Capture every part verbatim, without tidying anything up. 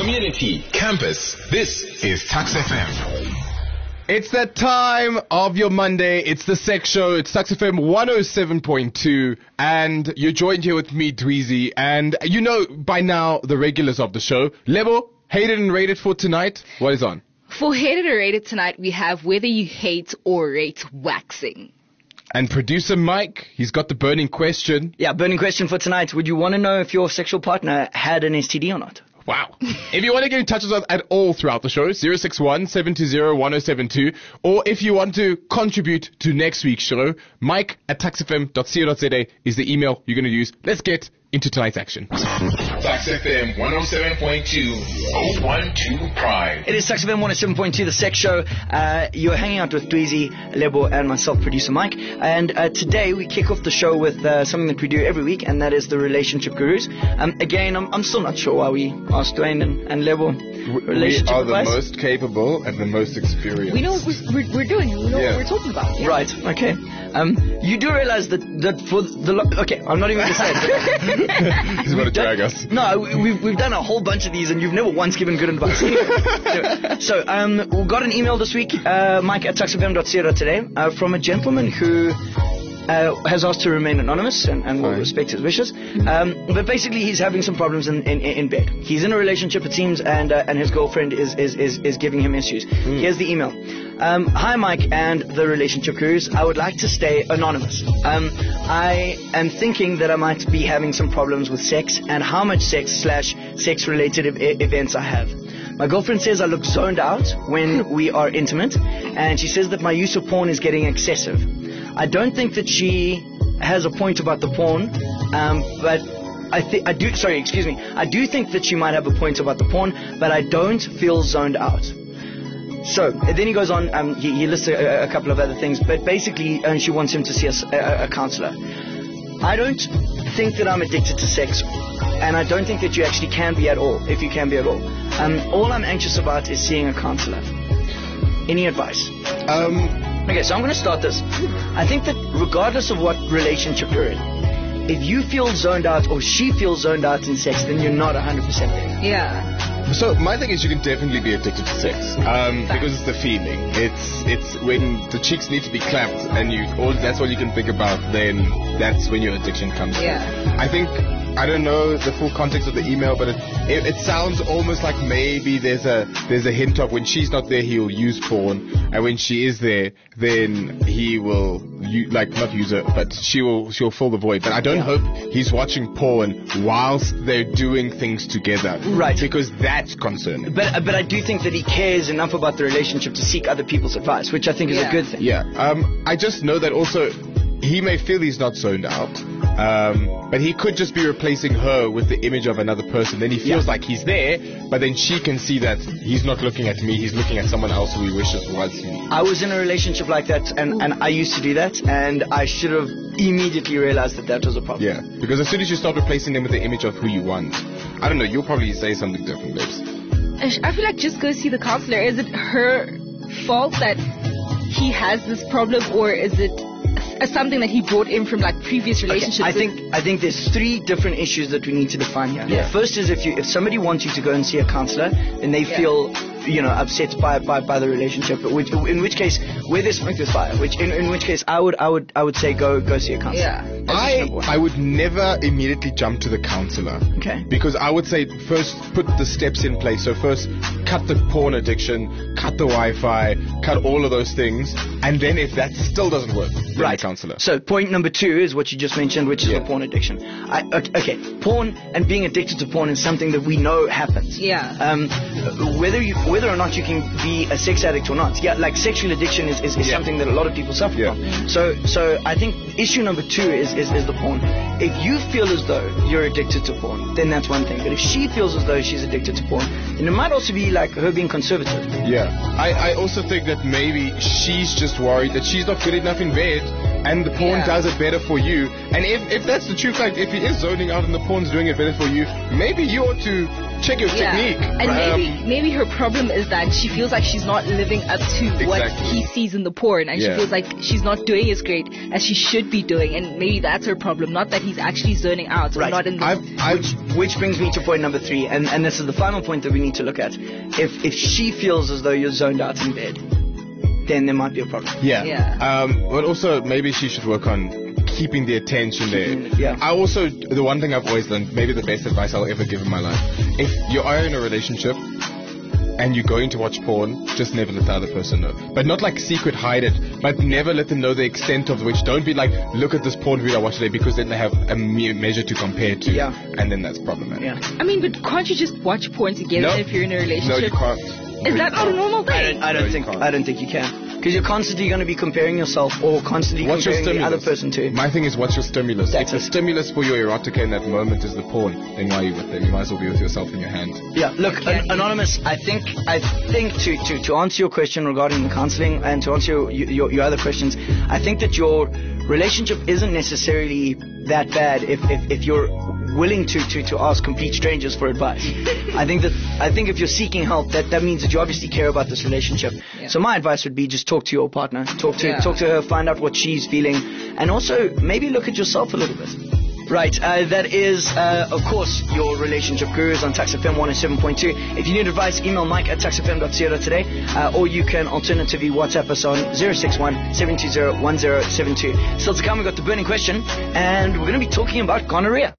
community, campus. This is Tuks F M. It's that time of your Monday. It's the Sex Show. It's Tuks F M one oh seven point two. And you're joined here with me, Dweezy. And you know by now the regulars of the show. Lebo, hated and rated for tonight. What is on? For hated or rated tonight, we have whether you hate or rate waxing. And producer Mike, he's got the burning question. Yeah, burning question for tonight. Would you want to know if your sexual partner had an S T D or not? Wow. If you want to get in touch with us at all throughout the show, zero six one, seven two zero, one oh seven two. Or if you want to contribute to next week's show, mike at tuks f m dot co dot z a is the email you're going to use. Let's get into tonight's action. Tuks F M one oh seven point two, oh one two Pride. It is Tuks F M one oh seven point two, the Sex Show. Uh, you're hanging out with Dweezy, Lebo, and myself, producer Mike. And uh, today we kick off the show with uh, something that we do every week, and that is the Relationship Gurus. Um, again, I'm, I'm still not sure why we asked Dwayne and, and Lebo relationship We are the advice. most capable and the most experienced. We know what we're, we're doing. We know Yeah. what we're talking about. Yeah. Right, okay. Um, you do realize that, that for the... Lo- okay, I'm not even going to say it. He's about to drag us. No, we- we've, we've done a whole bunch of these and you've never once given good advice. Anyway, so, um, we got an email this week, uh, mike at tuks f m dot co dot today, uh, from a gentleman who uh, has asked to remain anonymous and, and will Fine. respect his wishes. Um, but basically he's having some problems in, in, in bed. He's in a relationship, it seems, and uh, and his girlfriend is, is, is, is giving him issues. Mm. Here's the email. Um, Hi Mike and the Relationship Gurus. I would like to stay anonymous. Um, I am thinking that I might be having some problems with sex and how much sex slash sex related e- events I have. My girlfriend says I look zoned out when we are intimate, and she says that my use of porn is getting excessive. I don't think that she has a point about the porn, um, but I, th- I do. Sorry, excuse me. I do think that she might have a point about the porn, but I don't feel zoned out. So, and then he goes on, um, he, he lists a, a couple of other things, but basically uh, she wants him to see a, s- a- a counselor. I don't think that I'm addicted to sex, and I don't think that you actually can be at all, if you can be at all. Um, all I'm anxious about is seeing a counselor. Any advice? Um, Okay, so I'm going to start this. I think that regardless of what relationship you're in, if you feel zoned out or she feels zoned out in sex, then you're not one hundred percent there. Yeah. so my thing is you can definitely be addicted to sex um, because it's the feeling. It's it's when the cheeks need to be clapped and you all that's all you can think about. Then that's when your addiction comes. in. Yeah. I think I don't know the full context of the email, but it, it it sounds almost like maybe there's a there's a hint of when she's not there he'll use porn, and when she is there then he will u- like not use it, but she will she'll fill the void. But I don't hope he's watching porn whilst they're doing things together. Right. Because that's concerning. But but I do think that he cares enough about the relationship to seek other people's advice, which I think is Yeah. a good thing. Yeah. Um, I just know that also he may feel he's not zoned out, um, but he could just be replacing her with the image of another person. Then he feels Yeah. like he's there, but then she can see that he's not looking at me, he's looking at someone else who he wishes was me. I was in a relationship like that, and, and I used to do that, and I should have immediately realized that that was a problem. Yeah, because as soon as you start replacing them with the image of who you want, I don't know, you'll probably say something different, babes. I feel like just go see the counselor. Is it her fault that he has this problem, or is it uh, something that he brought in from like previous relationships? Okay, I think I think there's three different issues that we need to define here. Yeah. First is if you if somebody wants you to go and see a counselor, then they Yeah. feel you know upset by by, by the relationship. But which, in which case, where there's smoke there's fire. Which in, in which case, I would I would I would say go go see a counselor. Yeah. That's I number one. I would never immediately jump to the counselor. Okay. Because I would say first put the steps in place. So first cut the porn addiction, cut the Wi-Fi, cut all of those things, and then if that still doesn't work, then Right. the counselor. So point number two is what you just mentioned, which is Yeah. the porn addiction. I, okay, okay, porn and being addicted to porn is something that we know happens. Yeah. Um, whether you whether or not you can be a sex addict or not, yeah, like sexual addiction is, is, is Yeah. something that a lot of people suffer Yeah. from. So so I think issue number two is, is is the porn. If you feel as though you're addicted to porn, then that's one thing. But if she feels as though she's addicted to porn, then it might also be like her being conservative. Yeah. I, I also think that maybe she's just worried that she's not good enough in bed and the porn Yeah. does it better for you. And if, if that's the truth, like if he is zoning out and the porn's doing it better for you, maybe you ought to check your Yeah. technique. And Um, maybe maybe her problem problem is that she feels like she's not living up to what Exactly. he sees in the porn, and Yeah. she feels like she's not doing as great as she should be doing, and maybe that's her problem, not that he's actually zoning out or Right. not in the... I've, I've, Which, which brings me to point number three, and, and this is the final point that we need to look at. If if she feels as though you're zoned out in bed, then there might be a problem. yeah. Yeah. Um, but also, maybe she should work on keeping the attention there. Yeah. I also, the one thing I've always done, maybe the best advice I'll ever give in my life, if you are in a relationship and you're going to watch porn, just never let the other person know. But not like secret hide it, but never let them know the extent of which. Don't be like, look at this porn video I watched today, because then they have a me- measure to compare to. Yeah. And then that's problematic. Yeah. I mean, but can't you just watch porn together No. if you're in a No, relationship? you can't. Is that not a normal I thing? don't, I don't No, you think can't. I don't think you can, because you're constantly going to be comparing yourself or constantly What's your comparing the stimulus? other person to. My thing is, what's your stimulus? That's if the it. stimulus for your erotica in that moment is the porn, then why are you with them? You might as well be with yourself in your hand. Yeah, look, an- Anonymous, I think I think to, to, to answer your question regarding the counseling and to answer your, your, your other questions, I think that your relationship isn't necessarily that bad if, if, if you're willing to, to, to ask complete strangers for advice. I think that I think if you're seeking help, that, that means that you obviously care about this relationship. Yeah. So my advice would be just talk to your partner, talk to Yeah. talk to her, find out what she's feeling, and also maybe look at yourself a little bit. Right, uh, that is, uh, of course, your relationship gurus on Tax F M one oh seven point two. If you need advice, email Mike at tax f m dot co dot today, uh, or you can alternatively WhatsApp us on zero six one, seven two zero, one zero seven two. Still to come, we've got the burning question, and we're going to be talking about gonorrhea.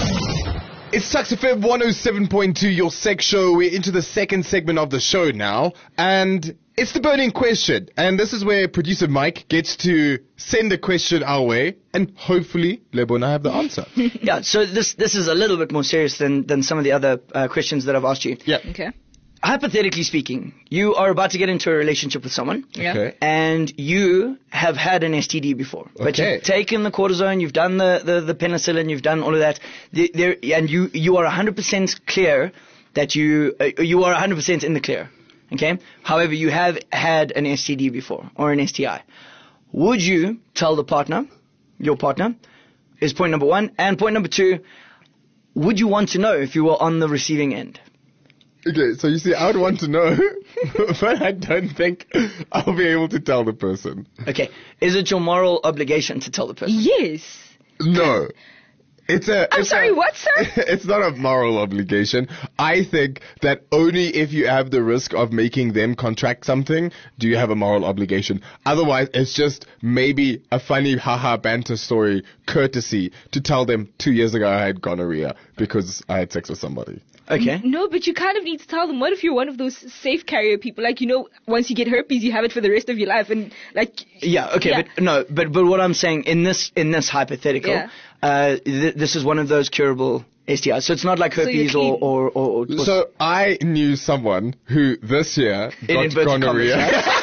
It's Tax F M one oh seven point two, your sex show. We're into the second segment of the show now, and it's the burning question. And this is where producer Mike gets to send a question our way, and hopefully Lebo and I have the answer. Yeah, so this this is a little bit more serious than, than some of the other uh, questions that I've asked you. Yeah. Okay. Hypothetically speaking, you are about to get into a relationship with someone. Yeah. Okay. And you have had an S T D before, but Okay. you've taken the cortisone, you've done the, the, the penicillin, you've done all of that, the, there, and you you are one hundred percent clear that you uh, you are one hundred percent in the clear. Okay. However, you have had an S T D before or an S T I. Would you tell the partner, your partner, is point number one, and point number two, would you want to know if you were on the receiving end? Okay, so you see, I would want to know, but I don't think I'll be able to tell the person. Okay. Is it your moral obligation to tell the person? Yes. No. It's a. I'm it's sorry, a- what, sir? It's not a moral obligation. I think that only if you have the risk of making them contract something do you have a moral obligation. Otherwise, it's just maybe a funny haha banter story courtesy to tell them two years ago I had gonorrhea because I had sex with somebody. Okay. No, but you kind of need to tell them. What if you're one of those safe carrier people? Like, you know, once you get herpes, you have it for the rest of your life. And, like... Yeah, okay, Yeah. but no, but but what I'm saying in this in this hypothetical, Yeah. uh, th- this is one of those curable S T Is. So it's not like you're herpes or, clean. or, or, or So I knew someone who this year in got inverted commas, gonorrhea. right?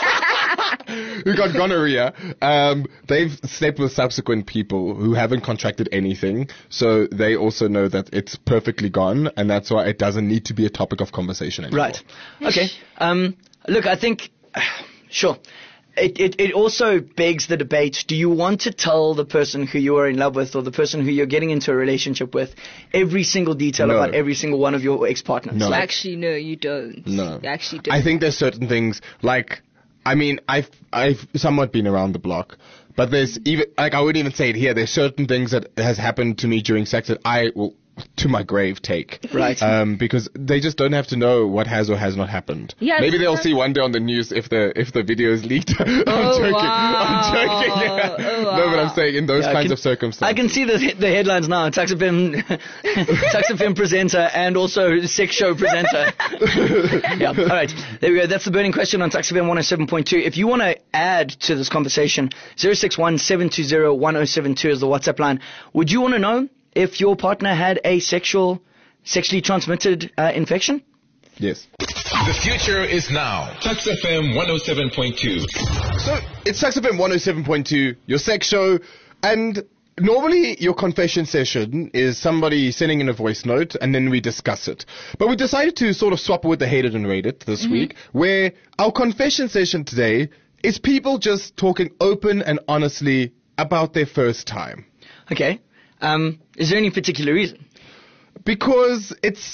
who got gonorrhea. Um, they've slept with subsequent people who haven't contracted anything, so they also know that it's perfectly gone, and that's why it doesn't need to be a topic of conversation anymore. Right. Okay. Um, look, I think, sure. It, it it also begs the debate, do you want to tell the person who you are in love with or the person who you're getting into a relationship with every single detail No. about every single one of your ex-partners? No. Actually, no, you don't. No. You actually don't. I think there's certain things, like, I mean, I've, I've somewhat been around the block, but there's even, like, I wouldn't even say it here, there's certain things that has happened to me during sex that I will, to my grave, take. Right. Um, because they just don't have to know what has or has not happened. Yeah, Maybe they'll it's- see one day on the news if the if the video is leaked. I'm Oh, joking. wow. I'm joking. Oh, No, but I'm saying in those Yeah, I kinds can- of circumstances. I can see the the headlines now. Tax F M, Tax F M presenter and also sex show presenter. Yeah. All right. There we go. That's the burning question on Tax F M one oh seven point two. If you want to add to this conversation, zero six one, seven two zero, one oh seven two is the WhatsApp line. Would you want to know if your partner had a sexual, sexually transmitted uh, infection? Yes. The future is now. Tax F M one oh seven point two. So it's Tax F M one oh seven point two, your sex show, and normally your confession session is somebody sending in a voice note and then we discuss it. But we decided to sort of swap with the Hate It and Rate It this week, where our confession session today is people just talking open and honestly about their first time. Okay. Um, is there any particular reason? Because it's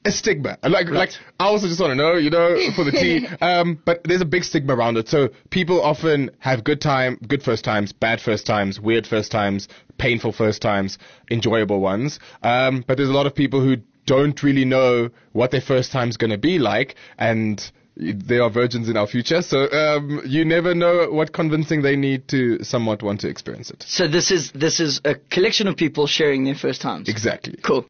a stigma. Like, right. like I also just want to know, you know, for the tea. Um, but there's a big stigma around it. So people often have good time, good first times, bad first times, weird first times, painful first times, enjoyable ones. Um, but there's a lot of people who don't really know what their first time's going to be like, and they are virgins in our future. So um, you never know what convincing they need to somewhat want to experience it. So this is this is a collection of people sharing their first times. Exactly. Cool.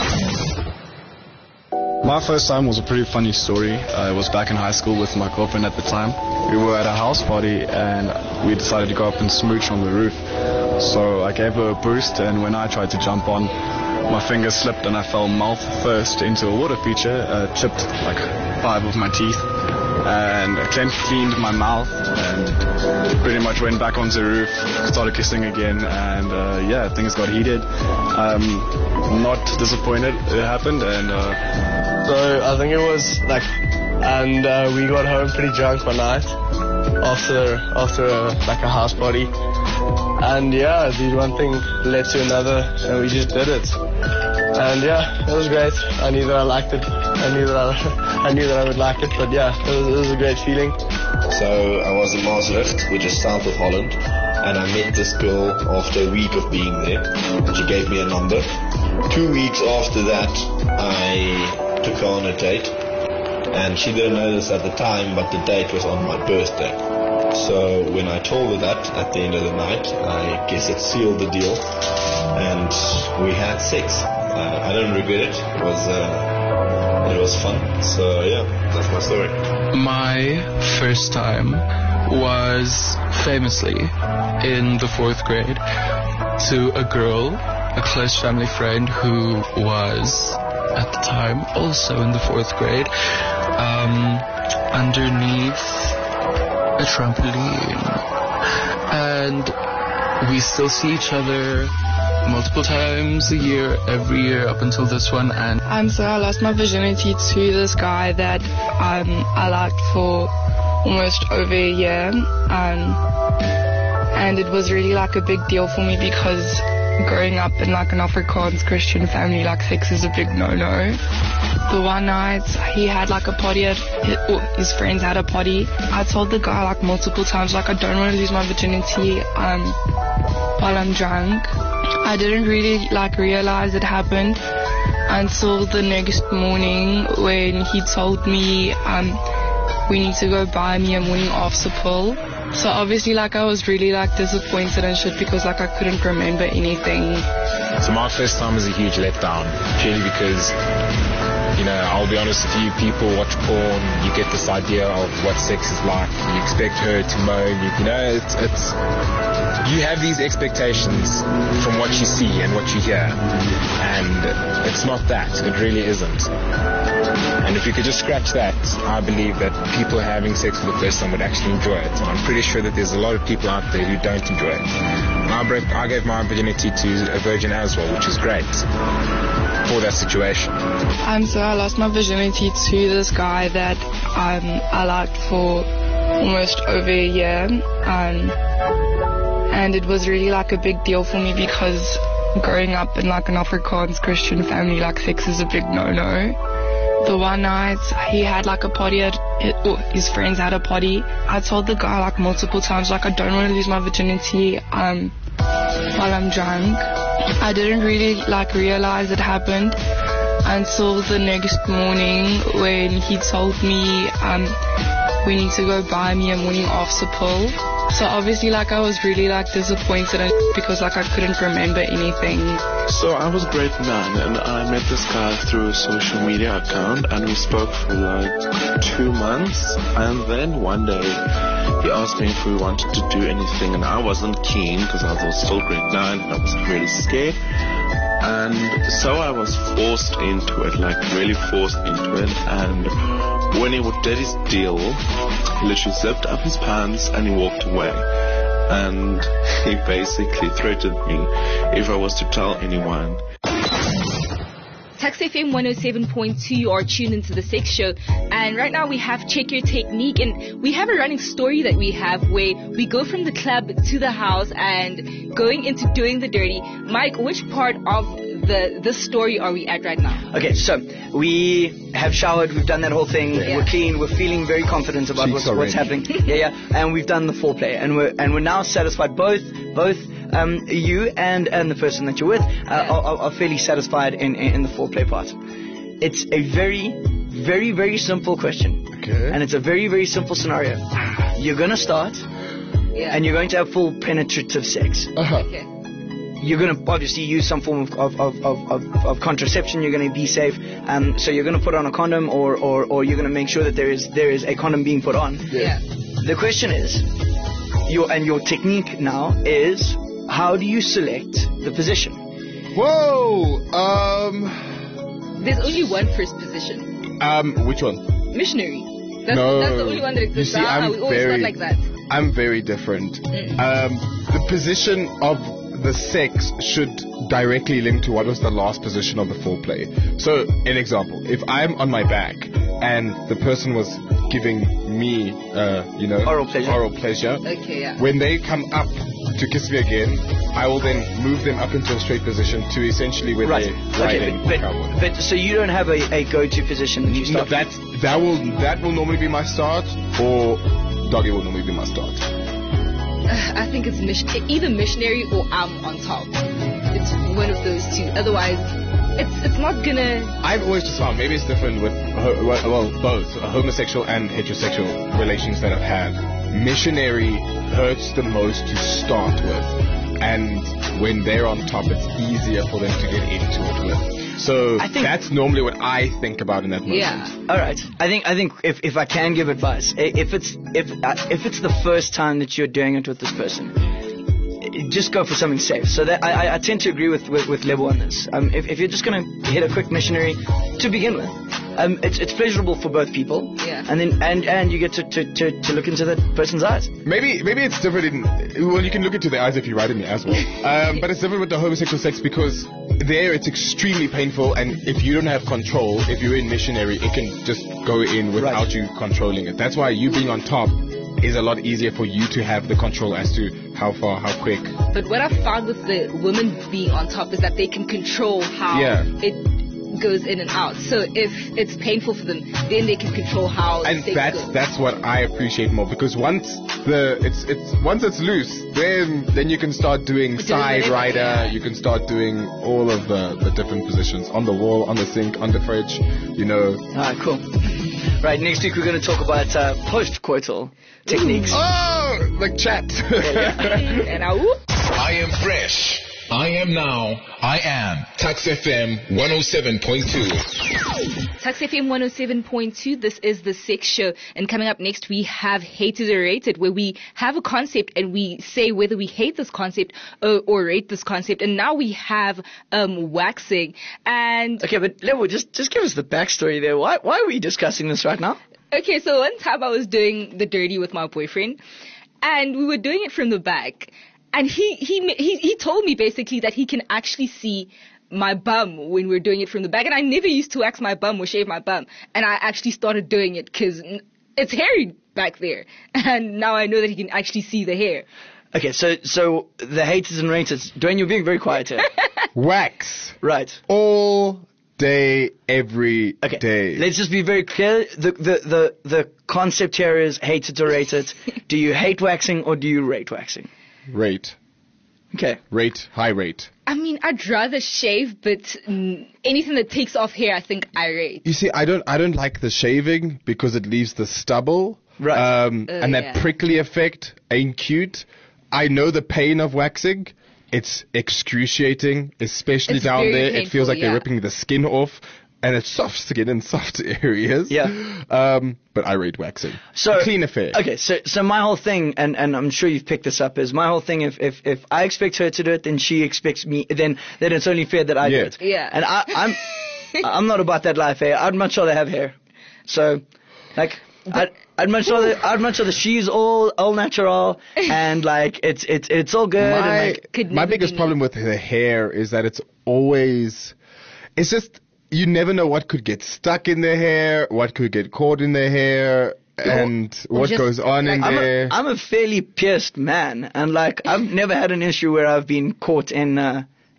My first time was a pretty funny story. I was back in high school with my girlfriend at the time. We were at a house party and we decided to go up and smooch on the roof. So I gave her a boost, and when I tried to jump on, my finger slipped and I fell mouth first into a water feature, uh, chipped like five of my teeth, and I clean- cleaned my mouth and pretty much went back onto the roof, started kissing again, and uh, yeah, things got heated. Um, not disappointed it happened, and uh, so I think it was like, and uh, we got home pretty drunk one night after after a, like a house party, and yeah, dude, one thing led to another, and we just did it. And yeah, it was great. I knew that I liked it. I knew that I, I knew that I would like it. But yeah, it was, it was a great feeling. So I was in Maastricht, which is south of Holland, and I met this girl after a week of being there, and she gave me a number. Two weeks after that, I took her on a date, and she didn't know this at the time, but the date was on my birthday. So when I told her that at the end of the night, I guess it sealed the deal, and we had sex. Uh, I don't regret it. It was uh, it was fun. So yeah, that's my story. My first time was famously in the fourth grade to a girl, a close family friend who was at the time also in the fourth grade, um, underneath a trampoline, and we still see each other multiple times a year, every year up until this one. And um, so I lost my virginity to this guy that um, I liked for almost over a year, um, and it was really like a big deal for me because growing up in like an Afrikaans Christian family, like sex is a big no-no. The one night he had like a party at his, or his friends had a party. I told the guy like multiple times like I don't want to lose my virginity um, while I'm drunk. I didn't really like realize it happened until the next morning when he told me um, we need to go buy me a morning after pill. So obviously like I was really like disappointed and shit because like I couldn't remember anything. So my first time was a huge letdown, purely because, you know, I'll be honest with you, people watch porn, you get this idea of what sex is like, you expect her to moan, you, you know, it's, it's, you have these expectations from what you see and what you hear, and it's not that, it really isn't. And if you could just scratch that, I believe that people having sex for the first time would actually enjoy it. I'm pretty sure that there's a lot of people out there who don't enjoy it. I, broke, I gave my virginity to a virgin as well, which is great for that situation. Um, so I lost my virginity to this guy that um, I liked for almost over a year, um, and it was really like a big deal for me because growing up in like an Afrikaans Christian family, like sex is a big no-no. The one night he had like a party at his, or his friends had a party. I told the guy like multiple times like I don't want to lose my virginity um, while I'm drunk. I didn't really like realize it happened until the next morning when he told me um, we need to go buy me a morning after pill. So obviously like I was really like disappointed and because like I couldn't remember anything. So I was grade nine and I met this guy through a social media account and we spoke for like two months, and then one day he asked me if we wanted to do anything, and I wasn't keen because I was still grade nine and I was really scared. And so I was forced into it, like really forced into it. And when he did his deal, he literally zipped up his pants and he walked away. And he basically threatened me if I was to tell anyone. Tax F M one oh seven point two, you are tuned into the Sex Show, and right now we have Check Your Technique, and we have a running story that we have where we go from the club to the house and going into doing the dirty. Mike, which part of the the story are we at right now? Okay, so we have showered, we've done that whole thing, Yeah. we're clean, we're feeling very confident about Cheeks what's, are what's red. happening. yeah, yeah, and we've done the foreplay, and we're and we're now satisfied. Both both um, you and and the person that you're with uh, are, are- are fairly satisfied in, in in the foreplay part. It's a very very very simple question, Okay. and it's a very very simple scenario. You're gonna start, Yeah. and you're going to have full penetrative sex. Uh-huh. Okay. You're going to obviously use some form of, of, of, of, of, of contraception. You're going to be safe. Um, so you're going to put on a condom, or, or, or you're going to make sure that there is there is a condom being put on. Yeah. The question is, your and your technique now is, how do you select the position? Whoa. Um. There's only one first position. Um. Which one? Missionary. That's, No. that's the only one that You exists. see, Ah, I'm we always very- thought like that. I'm very different. Mm. Um, the position of the sex should directly link to what was the last position of the foreplay. So, an example, if I'm on my back and the person was giving me, uh, you know, Oral pleasure. oral pleasure, Okay, yeah. when they come up to kiss me again, I will then move them up into a straight position to essentially where Right. they're Okay. riding But, the cowboy. but, but so you don't have a, a go-to position that you No, start. that's, that will that will normally be my start, or doggy will normally be my start. Uh, I think it's mission- either missionary or I'm on top. It's one of those two. Otherwise, it's it's not gonna. I've always just found, maybe it's different with, ho- well, well, both homosexual and heterosexual relations that I've had. Missionary hurts the most to start with, and when they're on top, it's easier for them to get into it with. So I think- that's normally what I think about in that moment. Yeah. All right. I think I think if, if I can give advice, i- if it's if uh, if it's the first time that you're doing it with this person, i- just go for something safe. So that I, I- I tend to agree with with, with Lebo on this. Um, if, if you're just gonna hit a quick missionary to begin with, um, it's it's pleasurable for both people. Yeah. And then and and you get to, to, to, to look into that person's eyes. Maybe maybe it's different in, well, you can look into their eyes if you ride in it as well. Um, but it's different with the homosexual sex because there it's extremely painful, and if you don't have control, if you're in missionary, it can just go in without Right. you controlling it. That's why you being on top is a lot easier for you to have the control as to how far, how quick. But what I've found with the women being on top is that they can control how Yeah. it goes in and out. So if it's painful for them, then they can control how And things that's go. that's what I appreciate more, because once the it's it's once it's loose, then then you can start doing Doing side whatever, rider. yeah. You can start doing all of the the different positions on the wall, on the sink, on the fridge. You know. All right, cool. Right, next week we're going to talk about uh, post-coital techniques. Oh, like chat. and I, whoop. I am fresh. I am now. I am Tax F M one oh seven point two. Tax F M one oh seven point two, this is the Sex Show. And coming up next, we have Hated or Rated, where we have a concept and we say whether we hate this concept or, or rate this concept. And now we have um, waxing. And Okay, but Lebo, just just give us the backstory there. Why why are we discussing this right now? okay, so one time I was doing the dirty with my boyfriend, and we were doing it from the back. And he, he, he, he told me basically that he can actually see my bum when we're doing it from the back. And I never used to wax my bum or shave my bum. And I actually started doing it because it's hairy back there. And now I know that he can actually see the hair. Okay, so so the haters and raters. Dwayne, you're being very quiet here. Wax Right. all day, every day. Okay. Let's just be very clear. The the the the concept here is hate it or rate it. Do you hate waxing or do you rate waxing? Rate, Okay. rate, high rate. I mean, I'd rather shave, but mm, anything that takes off hair, I think I rate. You see, I don't, I don't like the shaving because it leaves the stubble, Right. Um, Uh, and that yeah. prickly effect ain't cute. I know the pain of waxing. It's excruciating, especially It's down very there. It painful, feels like yeah. they're ripping the skin off, and it's soft skin in soft areas. Yeah. Um, but I rate waxing. So A clean affair. Okay, so so my whole thing, and, and I'm sure you've picked this up, is my whole thing. If if if I expect her to do it, then she expects me. Then then it's only fair that I Yeah. do it. Yeah. And I, I'm I'm not about that life hair. I'd much rather have hair. So, like. I'd, I'd much rather I'd much rather she's all all natural and like it's it's it's all good and My, like, Could my never biggest be problem with the hair is that it's always, it's just, you never know what could get stuck in the hair, what could get caught in the hair, and or what just, goes on in I'm there. a, I'm a fairly pierced man and like I've never had an issue where I've been caught in uh,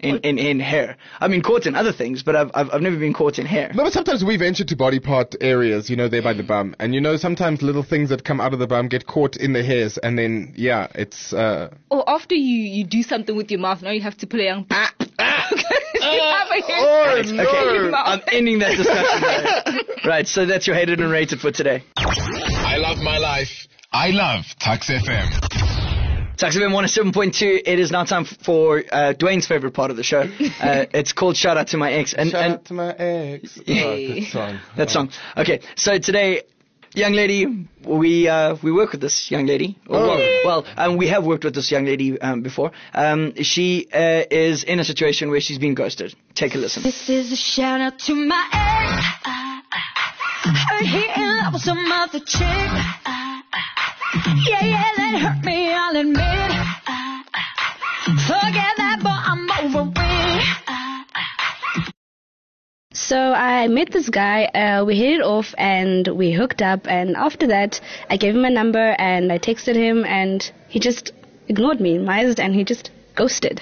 in, in, in hair. I've been caught in other things, but I've, I've I've never been caught in hair. No, but sometimes we venture to body part areas, you know, there by the bum. And, you know, sometimes little things that come out of the bum get caught in the hairs. And then, yeah, it's... Uh... Or after you, you do something with your mouth, now you have to play on... Ah, ah, oh, no. Okay, I'm ending that discussion there. Right, so that's your hated and rated for today. I love my life. I love Tuks F M. Tuks F M one oh seven point two. It is now time for uh, Dwayne's favorite part of the show. Uh, it's called Shout Out to My Ex. And, Shout and out to my ex. Yeah. Oh, that song. That song. Okay, so today, young lady, we uh, we work with this young lady. Oh. Well, um, we have worked with this young lady um, before. Um, she uh, is in a situation where she's been ghosted. Take a listen. This is a shout out to my ex. Heard he in love with some other chick. Yeah, yeah, that hurt me, I'll admit. Forget that, but I'm over it. So I met this guy, uh, we hit it off and we hooked up, and after that I gave him my number and I texted him and he just ignored me, mised, and he just ghosted.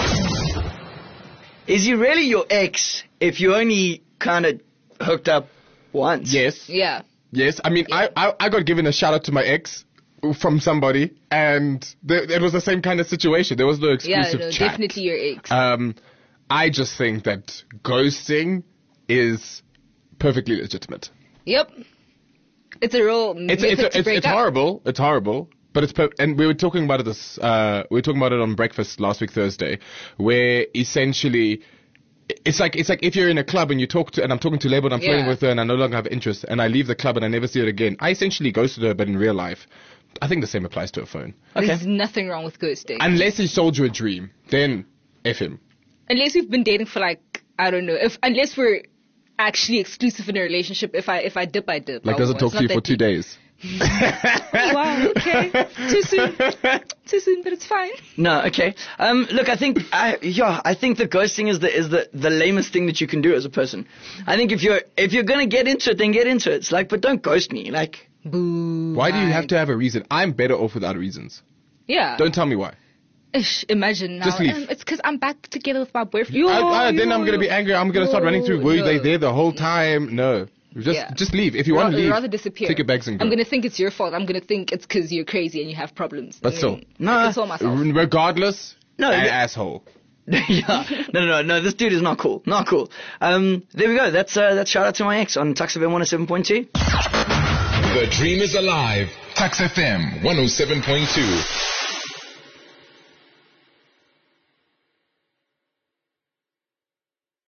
Is he really your ex if you only kind of hooked up once? Yes. Yeah. Yes. I mean, Yeah. I, I I got given a shout out to my ex from somebody, and th- it was the same kind of situation. There was no Yeah, exclusive no, chat. definitely your ex. Um, I just think that ghosting is perfectly legitimate. Yep. It's a real It's method it's to it's, break it's up. horrible. It's horrible. But it's per- and we were talking about it this uh we were talking about it on breakfast last week Thursday, where essentially it's like it's like if you're in a club and you talk to and I'm talking to Label and I'm flirting Yeah. with her and I no longer have interest and I leave the club and I never see her again. I essentially ghosted her, but in real life, I think the same applies to a phone. There's nothing wrong with ghosting. Unless he sold you a dream, then F him. Unless we've been dating for like, I don't know, if unless we're actually exclusive in a relationship, if I if I dip, I dip. Like I doesn't won't. talk It's to you not for two that days. deep. Oh, wow, okay. Too soon. Too soon, but it's fine. No, okay. Um, look, I think, I, yeah, I think the ghosting is the is the, the lamest thing that you can do as a person. I think if you're if you're gonna get into it, then get into it. It's like, but don't ghost me. Like, boo. Why do you have to have a reason? I'm better off without reasons. Yeah. Don't tell me why. Ish, imagine now. Just leave. Um, it's because I'm back together with my boyfriend. Yo, I, I, then yo, I'm gonna be angry. I'm gonna start running through. Were no. they there the whole time? No. Just Yeah. just leave. If you want to Ra- leave, rather disappear. take your bags and go. I'm gonna think it's your fault. I'm gonna think it's because you're crazy and you have problems. But I still, mean, no. I console myself. R- regardless, No, an th- asshole. yeah, no, no, no, no. This dude is not cool. Not cool. Um, there we go. That's uh, that's shout out to my ex on Tuks F M one oh seven point two. The dream is alive. Tuks F M one oh seven point two.